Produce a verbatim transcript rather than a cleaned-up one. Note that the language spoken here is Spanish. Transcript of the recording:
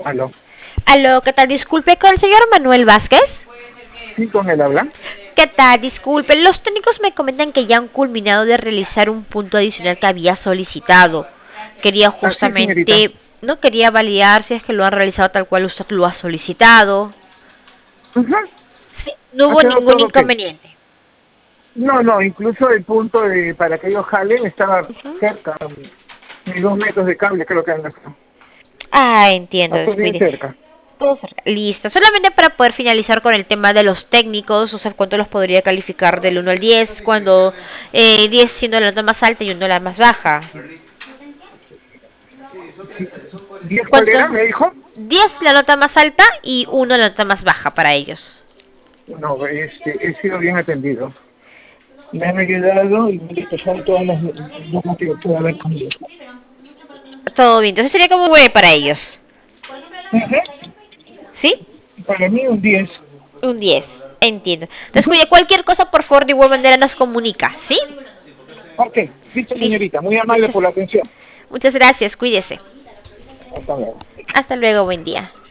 Aló. Aló, ¿qué tal? Disculpe, con el señor Manuel Vázquez. Sí, con él habla. ¿Qué tal? Disculpe, los técnicos me comentan que ya han culminado de realizar un punto adicional que había solicitado. Quería Ah, sí, señorita. justamente, no quería validar si es que lo han realizado tal cual usted lo ha solicitado. Ujú. Sí, no Ha hubo quedado ningún todo ok. inconveniente. No, no, incluso el punto de para que ellos jalen estaba Ujú. cerca, ni dos metros de cable creo que han gastado. Ah, entiendo, Pasó bien descuídese. cerca. Todo cerca. Listo. Solamente para poder finalizar con el tema de los técnicos, o sea, cuánto los podría calificar del uno al diez, cuando eh, diez siendo la nota más alta y uno la más baja. Sí. ¿Diez cuál ¿Cuánto? era? ¿Me dijo? diez la nota más alta y uno la nota más baja para ellos. No, este, he sido bien atendido. Me han ayudado y me han despejado todas las dudas que pueda haber conmigo. Todo bien. Entonces sería como nueve para ellos. Ujú. ¿Sí? Para mí un diez. Un diez. Entiendo. Entonces, Ujú. cuide cualquier cosa, por favor, de igual manera nos comunica. ¿Sí? Ok, listo Listo. señorita, muy amable por Muchas, la atención. muchas gracias. Cuídese. Hasta luego. Hasta luego. Buen día.